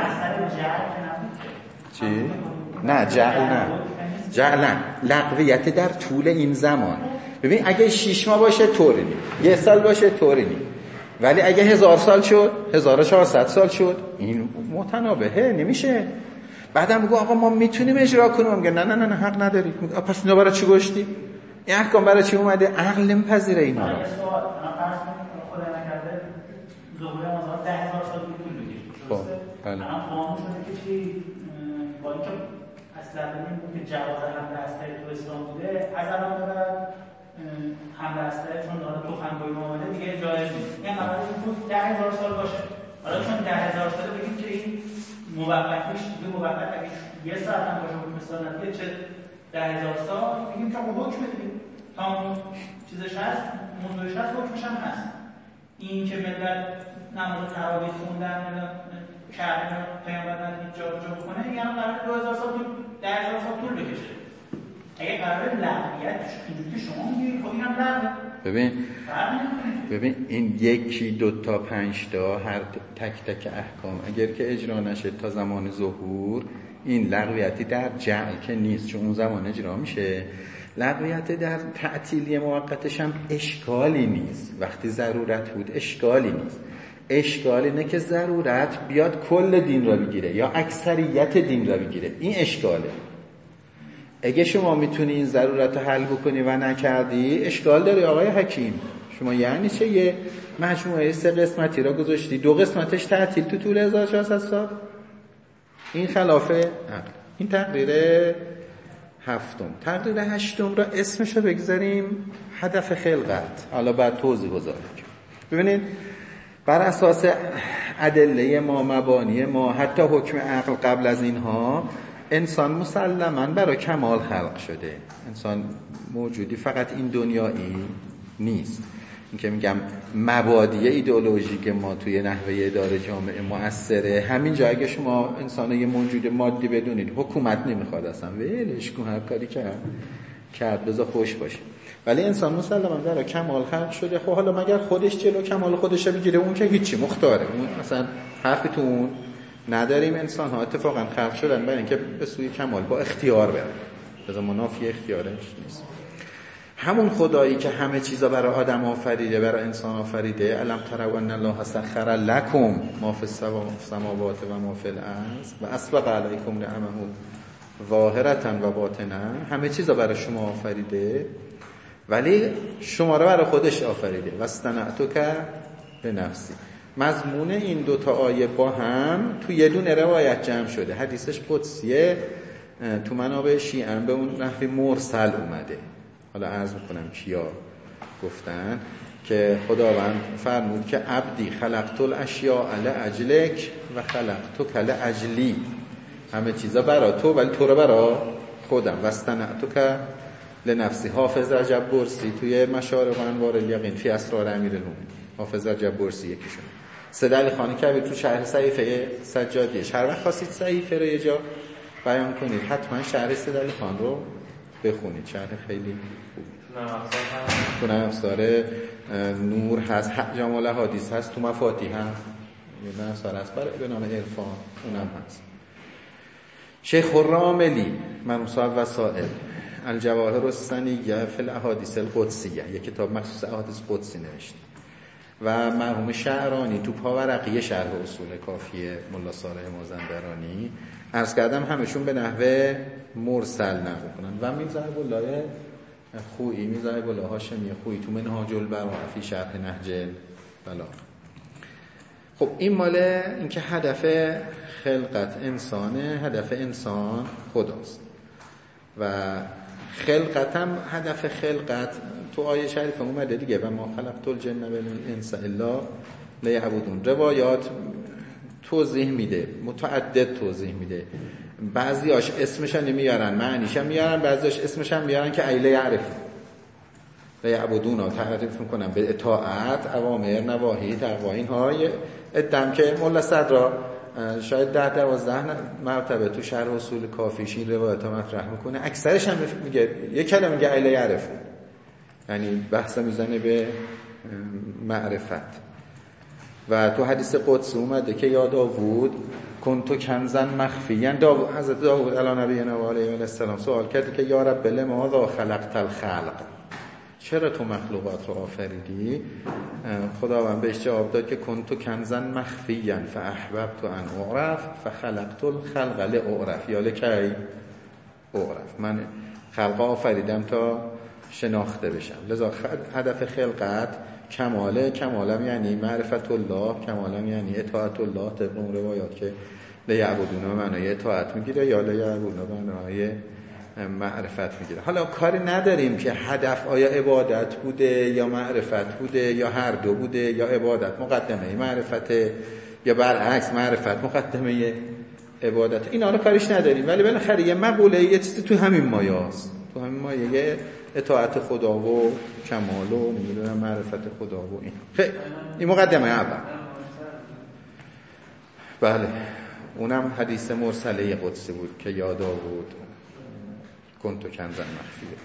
چی؟ نه جهل نه جهل نه لغویت در طول این زمان. ببین اگه شش ماه باشه طوری نی، یه سال باشه طوری نی، ولی اگه هزار سال شد، هزار و چهارصد سال شد، این متنابهه، نمیشه. بعدم بگو آقا ما میتونیم اجرا کنیم، میگه نه نه نه حق نداری. پس اینا برای چی گشتی؟ این احکام برای چی اومده؟ عقل نمیپذیره اینا رو. خدا نکرده ظهور مثلا ده هزار سال طول میکشه. خب بله. الان قانون شده که چی با اینکه اصلا این بود که جواز حمل اسلحه تو اسلام بوده، از الان بعد حمل اسلحه چون داره تفنگای اومده دیگه جایز نیست. این قراره بود ده هزار سال باشه. حالا چون ده هزار سال بگیم که این موقتیش دیگه موقت اگه یه ساعت هم باشه مثلا دیگه چه ده هزار سال میگیم که حکم دیگه تا چیزش هست، موضوعش هست، حکمش هم هست. این که ملت نماز تراویح خوندن کردن پیامبر اینجا جا بکنه، یعنی قرار دو هزار سال طول ده هزار سال طول بکشه. اگه قرار لغویت اینجوری که شما میگید خب اینم لغوه. ببین ببین این یکی دو تا پنج تا هر تک تک احکام اگر که اجرا نشه تا زمان ظهور، این لغویتی در جمع که نیست، چون اون زمان اجرا میشه. لغویت در تعطیلی موقتش هم اشکالی نیست. وقتی ضرورت بود اشکالی نیست. اشکال اینه که ضرورت بیاد کل دین را بگیره یا اکثریت دین را بگیره. این اشکاله. اگه شما میتونی این ضرورت رو حل بکنی و نکردی، اشکال داری آقای حکیم. شما یعنی چه یه مجموعه سه قسمتی را گذاشتی، دو قسمتش تعطیل تو طول هزار و چهارصد سال؟ این خلافه عقل. این تقریر هفتم. تقریر هشتم را اسمش رو بگذاریم هدف خلقت. حالا بعد توضیح گذارم. ببینید بر اساس ادله ما، مبانی ما، حتی حکم عقل قبل از اینها، انسان مسلماً برای کمال خلق شده. انسان موجودی فقط این دنیایی نیست. این که میگم مبادی ایدئولوژیک ما توی نحوه اداره جامعه مؤثره. همین جا اگه شما انسان یه موجود مادی بدونید، حکومت نمیخواد اصلا، ولش کن هر کاری کرد کرد بذار خوش باشه. ولی انسان مسلماً برای کمال خلق شده. خب حالا مگر خودش جلو کمال خودش بگیره، اون که هیچی، مختاره. اون مثلا حرفی تو اون نداریم. انسان ها اتفاقا خلق شدن برای اینکه به سوی کمال با اختیار برن. بذار منافی اختیارش نیست. همون خدایی که همه چیزا برای آدم آفریده، برای انسان آفریده، الم تروا ان الله سخر لكم ما فی السماوات و ما فی الارض و اسبغ علیکم نعمه ظاهرة و باطنة، همه چیزا برای شما آفریده ولی شما رو برای خودش آفریده. واصطنعتک لنفسی. مضمون این دو تا آیه با هم تو یه دونه روایت جمع شده. حدیثش قدسیه، تو منابع شیعه به اون نحوی مرسل اومده. حالا عرض میکنم کیا گفتن که خداوند فرمود که عبدی خلقت الاشیاء لاجلک و خلقتک لاجلی. همه چیزا برای تو ولی تو رو برای خودم. واصطنعتک لنفسی. حافظ رجب برسی توی مشارق انوار الیقین فی اسرار امیرالمومنین، حافظ رجب برسی یکیشون. سید علی خانی کبیر تو شرح صحیفه سجادیه، هر وقت خواستید صحیفه رو یه جا بیان کنید حتما شرح سید علی خان رو بخونید. شرح خیلی خوب. تو نرم افزار نور هست، جمال حدیث هست، تو مفاتیح هست، یه نرم افزار هست برای به نام عرفان، اونم هست. شیخ الراملی منصوب وسائل الجواهر السنیه فی الاحادیث القدسیه، یک کتاب مخصوص احادیث قدسی نوشته. و مرحوم شعرانی تو پاورقی شرح اصول کافیه ملا صالح مازندرانی، عرض کردم همشون به نحوه مرسل نقل کنن. و میرزا الله خویی، میرزا الله هاشمی خویی تو منهاج البلاغه فی شرح نهج البلاغه. خب این مال این که هدف خلقت انسانه، هدف انسان خداست و خلقت هم هدف خلقت تو آیه شریف هم اومده دیگه، و ما خلقت الجن والانس الا لیعبدون. روایات توضیح میده، متعدد توضیح میده. بعضیاش اسمش هم نمیارن، معنیش هم میارن، بعضیاش اسمش هم میارن که ایله یعرف لیعبدون ها تعریف میکنن به اطاعت، اوامر، نواهی، تقوا. اینها ادم که مولا صدرا شاید ده دوازده مرتبه تو شرح اصول کافیش این روایت ها مطرح میکنه. اکثرش هم میگه یک کلمه میگه ایله یعرف، یعنی بحث میزنه به معرفت. و تو حدیث قدسی اومده که یا داوود کنتو کنزن مخفیا، داوود حضرت داوود علی نبینا و علیه السلام سوال کرد که یا رب لماذا خلقت الخلق، چرا تو مخلوقات رو آفریدی؟ خداوند بهش جواب داد که کنتو کنزن مخفیا فاحببت ان اعرف فخلقت الخلق لاعرف یا لکی اعرف. من خلق آفریدم تا شناخته بشم. لذا هدف خلقت کماله. کمالم یعنی معرفت الله، کمالم یعنی اطاعت الله. طبق اون روایات که لیعبدون به معنای اطاعت میگیره یا لیعبدون به معنای معرفت میگیره. حالا کاری نداریم که هدف آیا عبادت بوده یا معرفت بوده یا هر دو بوده، یا عبادت مقدمه معرفت یا برعکس معرفت مقدمه عبادت اینا رو کارش نداریم، ولی بالاخره یه مقوله یه چیزی تو همین مایه‌ست، تو همین مایه اطاعت خدا و کمال و نمیدونم معرفت خدا و این. خیلی این مقدمه اول. بله اونم حدیث مرسله قدسی بود که یا داوود کنت کنزا مخفیه.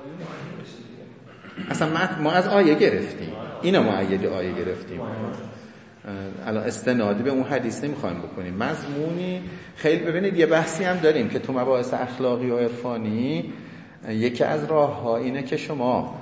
اصلا ما از آیه گرفتیم، اینا معید آیه گرفتیم، الان استنادی به اون حدیث نمیخوایم بکنیم. مضمونی خیلی ببینید یه بحثی هم داریم که تو مباحث اخلاقی و عرفانی یکی از راه ها اینه که شما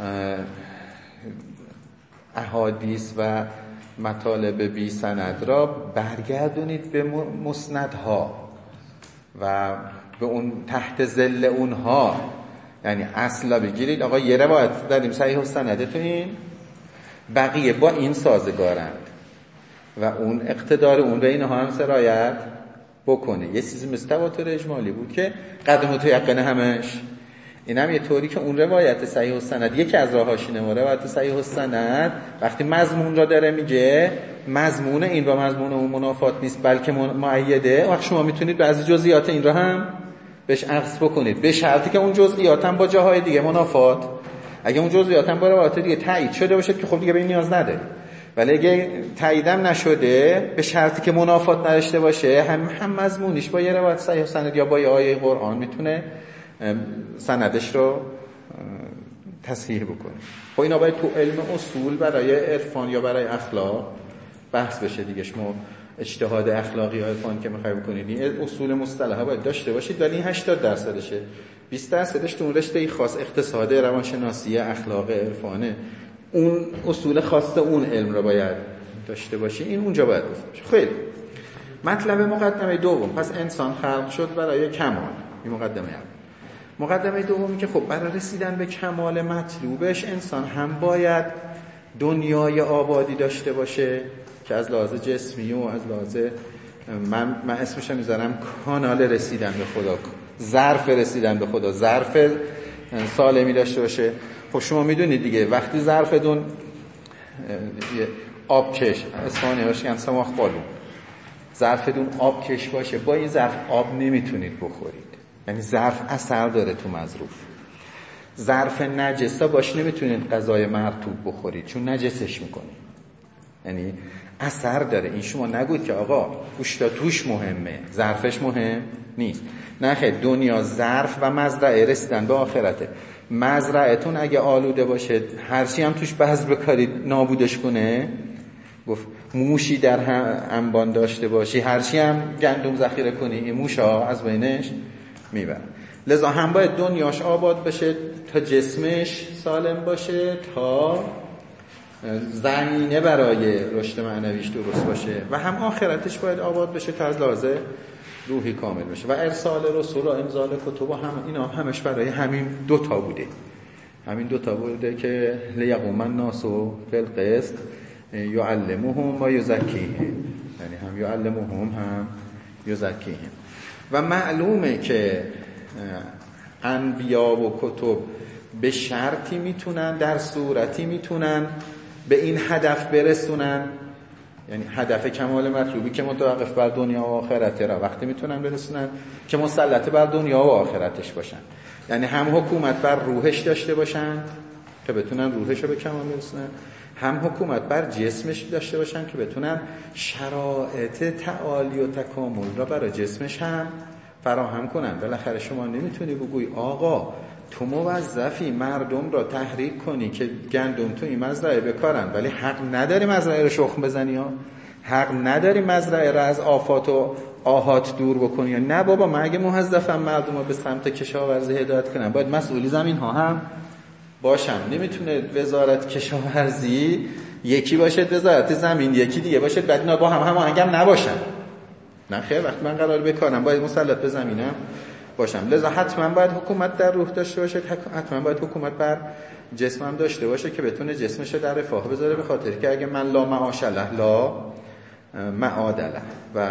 احادیث و مطالب بی سند را برگردونید به مسندها و به اون تحت ظل اونها، یعنی اصلا بگیرید آقا یه روایت داریم صحیح السنده تو این، بقیه با این سازگارند و اون اقتدار اون به اینها هم سرایت بکنه. یه چیزی مثل تواتر اجمالی بود که قدم تو یقین همش. این هم یه طوری که اون روایت صحیح السند یکی از راهاش اینه، روایت صحیح السند وقتی مضمون را داره میگه مضمون این با مضمون اون منافات نیست بلکه مؤیده، وقت شما میتونید بعضی جزئیات این را هم بهش عکس بکنید به شرطی که اون جزئیات هم با جاهای دیگه منافات، اگه اون جزئیات هم با روایت دیگه تایید شده باشه که خب دیگه به این نیاز نداره، ولی اگه تاییدم نشده به شرطی که منافات نداشته باشه هم هم مضمونش با یه روایت صحیح السند یا با یه آیه قرآن میتونه سندش رو تصحیح بکنه. خب اینا باید تو علم اصول برای عرفان یا برای اخلاق بحث بشه دیگه. شما اجتهاد اخلاقی یا عرفان که میخوای بکنید این اصول مصطلحه باید داشته باشید، ولی این هشتاد درصدشه، بیست درصدش تو اون رشته خاص اقتصاد روانشناسی اخلاق عرفانه، اون اصول خاص اون علم رو باید داشته باشی، این اونجا باید گفته بشه. خیلی مطلب مقدمه دوم، پس انسان خلق شد برای کمال. این مقدمه اول. مقدمه دومی که خب برای رسیدن به کمال مطلوبش انسان هم باید دنیای آبادی داشته باشه که از لحاظ جسمی و از لحاظ من, من اسمش رو میذارم کانال رسیدن به خدا، ظرف رسیدن به خدا، ظرف سالمی داشته باشه. خب شما میدونید دیگه وقتی ظرفتون آبکش اسفانی باشه هم سماخ بالون، ظرفتون آبکش باشه، با این ظرف آب نمیتونید بخورید، یعنی ظرف اثر داره تو مظروف. ظرف نجسا باش نمیتونید غذای مرطوب بخورید چون نجسش میکنید، یعنی اثر داره. این شما نگوید که آقا گوشتا توش مهمه ظرفش مهم نیست، نه خیر، دنیا ظرف و مزرعه رسیدن به آخرته. مزرعه‌تون اگه آلوده باشه هرچی هم توش بذر بکارید نابودش کنه، گفت موشی در انبان داشته باشی هرچی هم گندم ذخیره کنی این موشا از بینش میبرن. لذا هم باید دنیاش آباد بشه تا جسمش سالم باشه، تا زمینه برای رشد معنویش درست باشه، و هم آخرتش باید آباد بشه تا از لحاظ روحی کامل بشه. و ارسال رسول و انزال کتب هم اینا همش برای همین دو تا بوده، همین دو تا بوده که لیقوم الناس بالقسط یعلمهم و یزکیهم، یعنی هم یعلمهم هم یزکیهم. و معلومه که انبیا و کتب به شرطی میتونن، در صورتی میتونن به این هدف برسونن، یعنی هدف کمال مطلوبی که متوقف بر دنیا و آخرته را وقتی میتونن برسونن که مسلط بر دنیا و آخرتش باشن، یعنی هم حکومت بر روحش داشته باشن که بتونن روحش رو به کمال برسونن، هم حکومت بر جسمش داشته باشن که بتونن شرایط تعالی و تکامل را برای جسمش هم فراهم کنن. بالاخره شما نمیتونی بگوی آقا تو موظفی مردم را تحریک کنی که گندم تو این مزرعه بکارن، ولی حق نداری مزرعه رو شخم بزنی ها، حق نداری مزرعه را از آفات و آهات دور بکنی. نه بابا، من اگه موظفم مردم رو به سمت کشاورزی هدایت کنم باید مسئولی زمین ها هم باشم. نمیتونه وزارت کشاورزی یکی باشه، وزارت زمین یکی دیگه باشه، بعد اینا با هم هماهنگ هم نباشن. نه خیر، وقتی من قرار بکنم باید مسلط به زمینم باشم. لذا حتما باید حکومت در روح داشته باشه، حتما باید حکومت بر جسمم داشته باشه که بتونه جسمش رو در رفاه بذاره، به خاطر که اگه من لا معاش له لا معاد له. و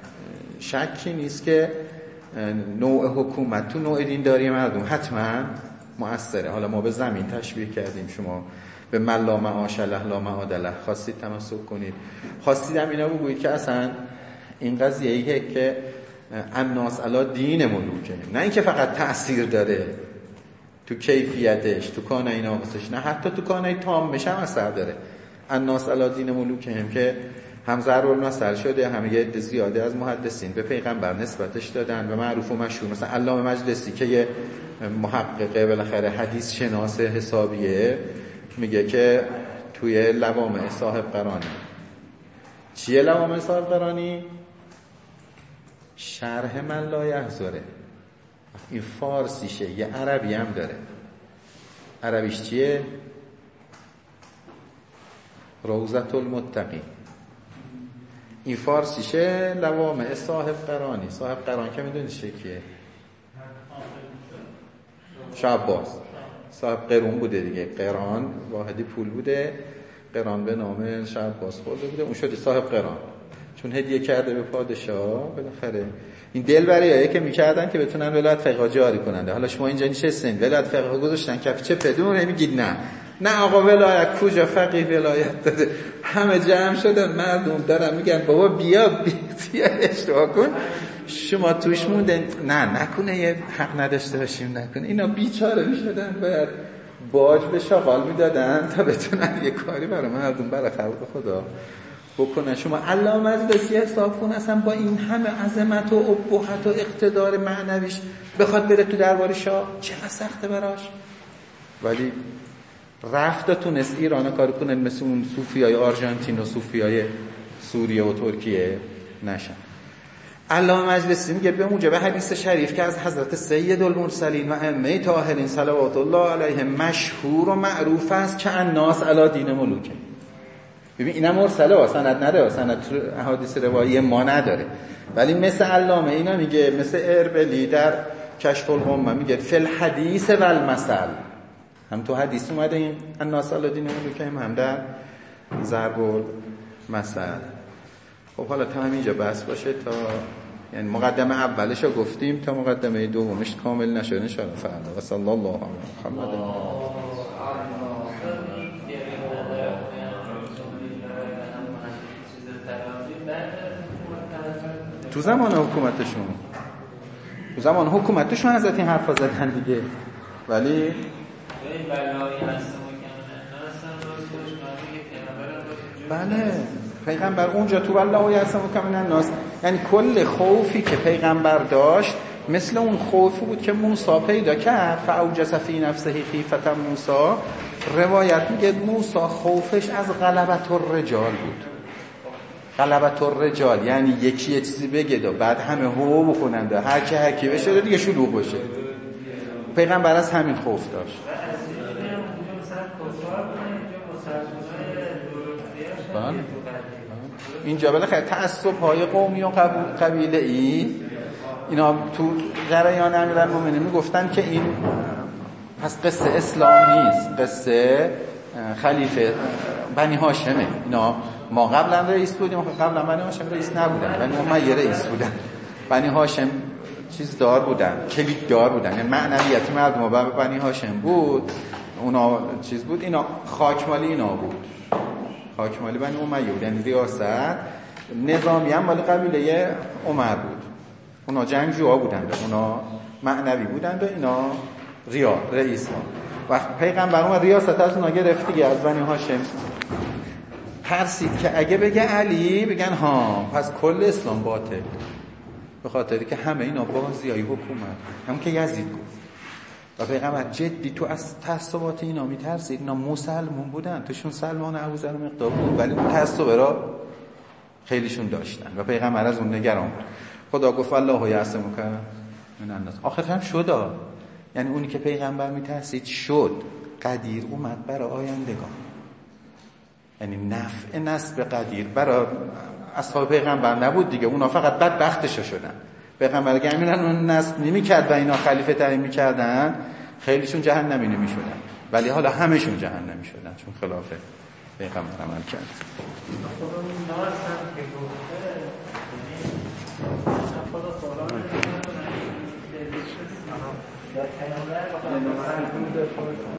شکی نیست که نوع حکومت تو نوع دینداری مردم حتما مؤثره. حالا ما به زمین تشبیه کردیم، شما به من لا معاش له لا معاد له خواستید تمسک کنید، خواستید هم اینا بگویید که اصلا این قضیه ایه که الناس علی دین ملوکه، نه اینکه فقط تأثیر داره تو کیفیتش، تو کانای ناقصش، نه حتی تو کانای تامش هم اثر داره. الناس علی دین ملوکه هم که هم ضرب المثل شده، هم یه عده زیاده از محدثین به پیغمبر نسبتش دادن و معروف و مشهور، مثلا علامه مجلسی که یه محققه بالاخره حدیث شناس حسابیه میگه که توی لوامع صاحب قرانی، چیه لوامع صاحب قرانی؟ شرح من لا یحضره. این فارسیشه، یه عربی هم داره. عربیش چیه؟ روضة المتقین. این فارسیشه لوامع صاحب قرانی. صاحب قران که میدونی چه کیه؟ شعباس. صاحب قرون بوده دیگه. قران واحدی پول بوده، قران به نام شعباس خورده بوده، اون شده صاحب قران، چون هدیه کرده به پادشاه. بالاخره این دلبریایی که میکردن که بتونن ولایت فقیه جاری کننده. حالا شما اینجا نشستین ولایت فقیه گذاشتن کف چه پدون، میگید نه نه آقا ولایت کجا، فقیه ولایت داده. همه جمع شدن، مردم دارن میگن بابا بیا بیا اشتباه کن، شما توش موندن، نه نکنه یه حق نداشته باشیم، نکنه. اینا بیچاره میشدن، باید باج به شغال میدادن تا بتونن یه کاری برای مردم، برای خلق خدا بکنن. شما علامه مجلسی حساب کن اصلا با این همه عظمت و ابهت و اقتدار معنویش بخواد بره تو دربار شاه، چقدر سخته براش. ولی رفت تونست ایران کار کنه مثل اون صوفیای آرژانتین و صوفیای سوریه و ترکیه نشن. علامه مجلسی میگه به موجب حدیث شریف که از حضرت سید المرسلین و ائمه طاهرین صلوات الله علیهم مشهور و معروف است که الناس علی دین ملوکه. ببین اینا مرسله و سند نداره، سند تو احادیث روایی ما نداره، ولی مثل علامه اینا میگه، مثل اربلی در کشف الغمه میگه فی الحدیث و المثل، هم تو حدیث اومده این الناس علی دین ملوکه، هم در ضرب المثل. خب حالا تا همینجا بس باشه، تا یعنی مقدمه اولش رو گفتیم تا مقدمه دومش کامل نشده ان شاء الله. فردا و صلی الله علی محمد. تو زمان حکومتشون تو زمان حکومتشون از این حرفا زدن دیگه، ولی بله پیغمبر اونجا تو والله یعصمک من الناس، یعنی کل خوفی که پیغمبر داشت مثل اون خوفی بود که موسی پیدا کرد، فاوجس فی نفسه خیفة موسی. روایت میگه موسی خوفش از غلبت الرجال بود. غلبت الرجال یعنی یکی یه چیزی بگه و بعد همه هو بخونند، هر کی هر کی بشه دیگه شلوغ بشه. پیغمبر از همین خوف داشت. اینجا بالاخره تعصب‌های قومی و قبیله ای اینا تو جریان امیرالمومنین میگفتن که این پس قصه اسلام نیست، قصه خلیفه بنی هاشمه. اینا ما قبلا رئیس بودیم، قبلا بنی هاشم رئیس نبودن، بنی امیه رئیس بودن. بنی هاشم چیز دار بودن، کلید دار بودن، یعنی معنویت مردم با بنی هاشم بود، اونا چیز بود، اینا خاک مالی اینا بود، خاک مالی بنی امیه بود، یعنی ریاست نظامی هم مال قبیله عمر بود. اونا جنگجوها بودند، اونا معنوی بودند و اینا ریا رئیس ها. وقت پیغمبر اومد ریاست از اونا گرفت دیگه، از بنی هاشم ترسید که اگه بگه علی بگن ها پس کل اسلام باطل، به خاطری که همه اینا بازیای حکومت، هم که یزید گفت. و پیغمبر جدی تو از تعصبات اینا میترسید. اینا مسلمون بودن، توشون سلمان ابوذر مقداد بود، ولی اون تعصب را خیلیشون داشتن و پیغمبر از اون نگران بود. خدا گفت الله یعصمک من الناس. آخر هم شد، یعنی اونی که پیغمبر میترسید شد، قدیر اومد برای آیندگان، یعنی نفع نسب قدیر برای اصحاب پیغمبر نبود دیگه، اونا فقط بدبختشو شدن. پیغمبر اگه امیرن اون نسب نمیکرد و اینا خلیفه تعیین میکردن، خیلیشون جهنمی نمیشدن، ولی حالا همشون جهنمی شدن چون خلاف پیغمبر عمل کرد. خدا